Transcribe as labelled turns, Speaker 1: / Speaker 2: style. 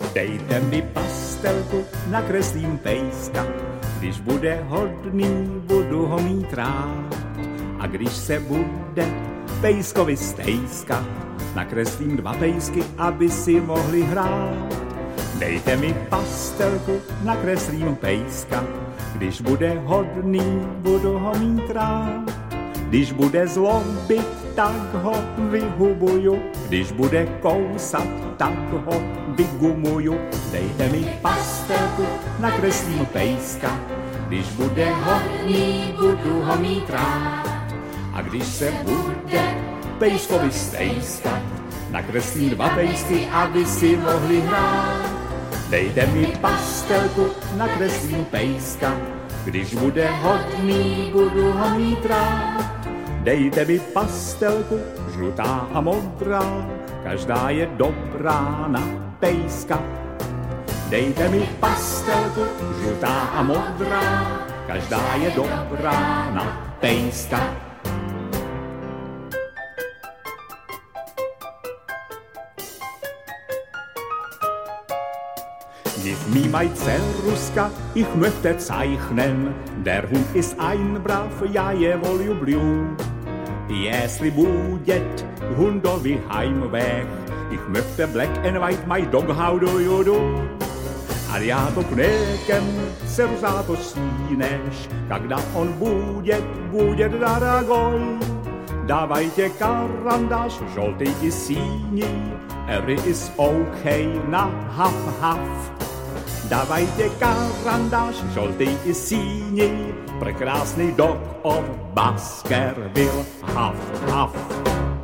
Speaker 1: Dejte mi pastelku, nakreslím pejska, když bude hodný, budu ho mít rád. A když se bude pejskovi stejskat, nakreslím 2 pejsky, aby si mohli hrát. Dejte mi pastelku, nakreslím pejska, když bude hodný, budu ho mít rád. Když bude zlobit, tak ho vyhubuju, když bude kousat, tak ho vygumuju. Dejte mi pastelku, nakreslím pejska, když bude hodný, budu ho mít rád. A když se bude pejskovi stejskat, nakreslím 2 pejsky, aby si mohli hrát. Dejte mi pastelku, nakreslím pejska, když bude hodný, budu ho mít rád. Dejte mi pastelku, žlutá a modrá, každá je dobrá na pejska. Dejte mi pastelku, žlutá a modrá, každá je dobrá na pejska. Gib mir mein Zerruska, ich möchte zeichnen, der Hund ist ein brav, ja jawohl, jublju. Jestli будет Hundovi Heimweg, ich möchte black and white, my dog, how do you do? A já to knekem se zaposíneš, когда он будет дорогой. Давайте карандаш, желтый и синий, every is okay na haf. Dávajte karandáš, žoltý i síní, prekrásný dog of Baskerville, haf, haf.